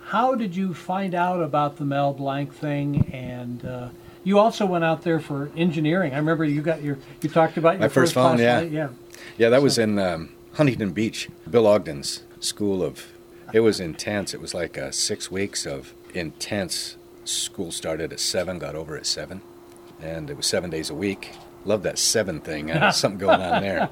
how did you find out about the Mel Blanc thing? And you also went out there for engineering. I remember you talked about your My first phone, class, yeah. right? Yeah, that was in Huntington Beach, Bill Ogden's school of, it was intense. It was like 6 weeks of intense. School started at 7, got over at 7, and it was 7 days a week. Loved that 7 thing. There's something going on there.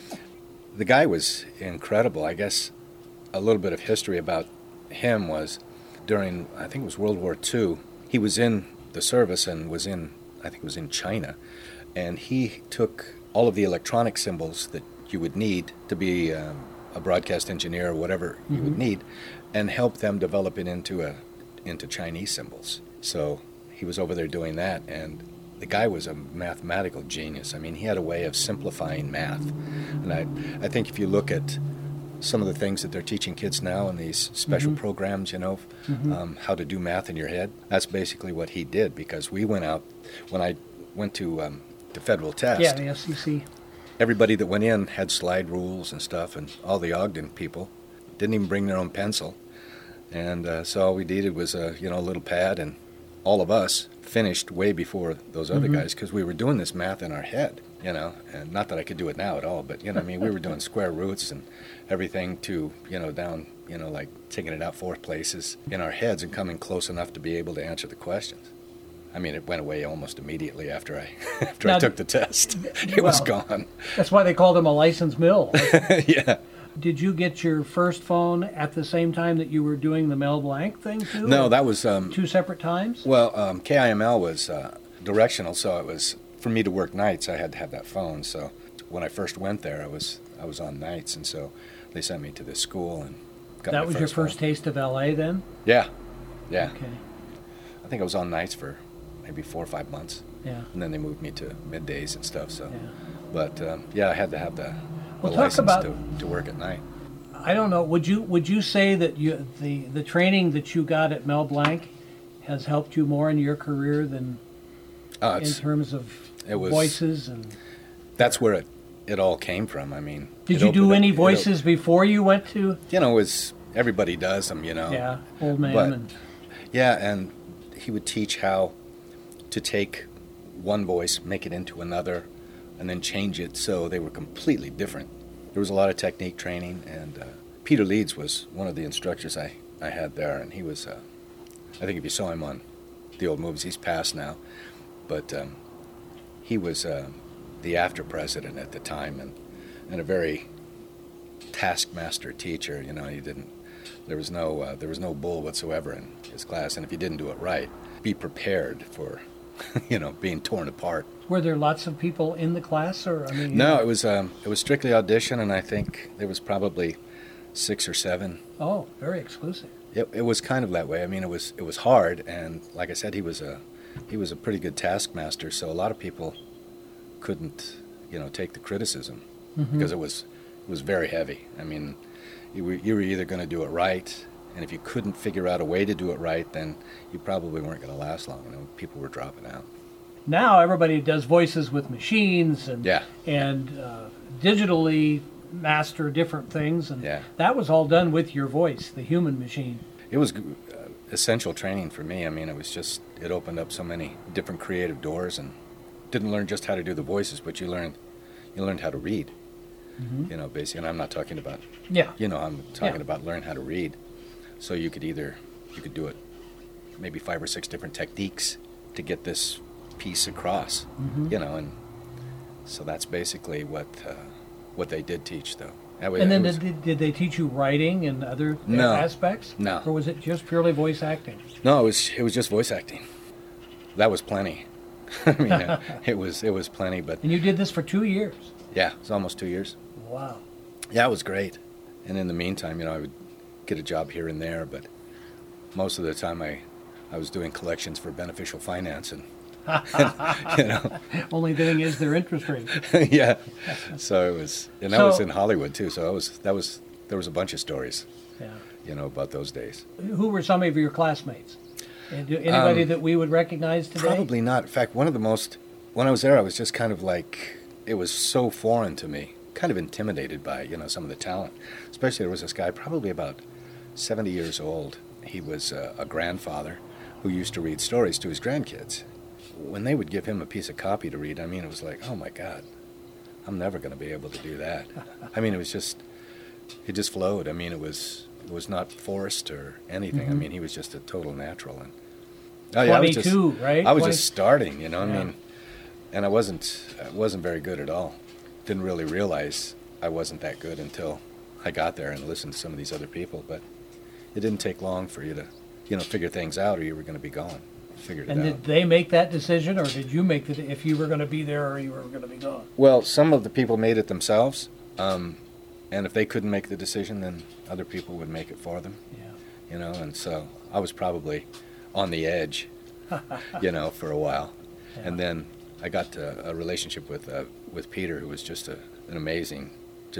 The guy was incredible. I guess a little bit of history about him was during, I think it was World War II, he was in the service and was in, I think it was in China, and he took all of the electronic symbols that you would need to be a broadcast engineer or whatever you would need, and helped them develop it into Chinese symbols. So he was over there doing that, and the guy was a mathematical genius. I mean, he had a way of simplifying math. And I think if you look at some of the things that they're teaching kids now in these special programs, how to do math in your head, that's basically what he did, because we went out, when I went to Federal Test. Yeah, the SEC. Everybody that went in had slide rules and stuff, and all the Ogden people didn't even bring their own pencil. And so all we needed was a little pad, and all of us finished way before those other guys, because we were doing this math in our head, and not that I could do it now at all, but, we were doing square roots and everything to, down, like taking it out 4 places in our heads and coming close enough to be able to answer the questions. I mean, it went away almost immediately after I took the test. It was gone. That's why they called him a licensed mill. Yeah. Did you get your first phone at the same time that you were doing the Mel Blanc thing too? No, that was 2 separate times. Well, KIML was directional, so it was for me to work nights. I had to have that phone. So when I first went there, I was on nights, and so they sent me to this school and got That my was your first phone. taste of LA then? Yeah. Okay. I think I was on nights for maybe 4 or 5 months. Yeah. And then they moved me to middays and stuff. So, Yeah. but I had to have the Well, talk license about- to work at night. I don't know. Would you say that the training that you got at Mel Blanc has helped you more in your career than in terms of voices and? That's where it all came from. I mean, Did you do any voices before you went to? Everybody does them, Yeah, Old Man But- and. Yeah, and he would teach how to take one voice, make it into another, and then change it so they were completely different. There was a lot of technique training, and Peter Leeds was one of the instructors I had there, and he was, I think if you saw him on the old movies, he's passed now, but he was the after president at the time, and a very taskmaster teacher. There was no bull whatsoever in his class, and if you didn't do it right, be prepared for, being torn apart. Were there lots of people in the class, or No, it was strictly audition, and I think there was probably 6 or 7. Oh, very exclusive. It was kind of that way. I mean, it was hard, and like I said, he was a pretty good taskmaster. So a lot of people couldn't, take the criticism because it was very heavy. I mean, you were either going to do it right, and if you couldn't figure out a way to do it right, then you probably weren't going to last long. People were dropping out. Now everybody does voices with machines and digitally master different things, and that was all done with your voice, the human machine. It was essential training for me. I mean, it opened up so many different creative doors, and didn't learn just how to do the voices, but you learned how to read. Basically, and I'm not talking about I'm talking about learn how to read. So you could do it maybe 5 or 6 different techniques to get this piece across, and so that's basically what they did teach, though. And then did they teach you writing and other aspects? No. Or was it just purely voice acting? No, it was just voice acting. That was plenty. I mean, it was plenty, but. And you did this for 2 years? Yeah, it's almost 2 years. Wow. Yeah, it was great. And in the meantime, I would get a job here and there, but most of the time I was doing collections for Beneficial Finance, and Only thing is their interest rate. Yeah. So it was, and that was in Hollywood too. So there was a bunch of stories, about those days. Who were some of your classmates? Anybody that we would recognize today? Probably not. In fact, when I was there, I was just kind of like, it was so foreign to me, kind of intimidated by, some of the talent. Especially there was this guy, probably about 70 years old. he was a grandfather who used to read stories to his grandkids. When they would give him a piece of copy to read, I mean, it was like, oh my God, I'm never going to be able to do that. I mean, it just flowed. I mean, it was not forced or anything. Mm-hmm. I mean, he was just a total natural. And 22, right? I was just starting, I mean, and I wasn't very good at all. Didn't really realize I wasn't that good until I got there and listened to some of these other people. But it didn't take long for you to, figure things out, or you were going to be gone. Figured it out. And did they make that decision, or did you make it if you were going to be there or you were going to be gone? Well, some of the people made it themselves, and if they couldn't make the decision, then other people would make it for them. Yeah. And so I was probably on the edge, for a while, and then I got to a relationship with Peter, who was just an amazing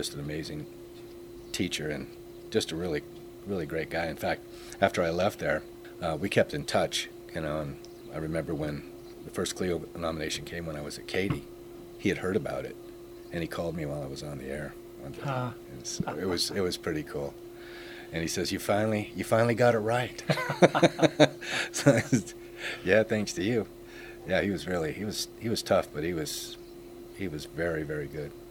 teacher and just a really, really great guy. In fact, after I left there, we kept in touch. And I remember when the first Clio nomination came when I was at Katy, he had heard about it, and he called me while I was on the air. So it was pretty cool. And he says, "You finally got it right." So, yeah, thanks to you. Yeah, he was tough, but he was very, very good.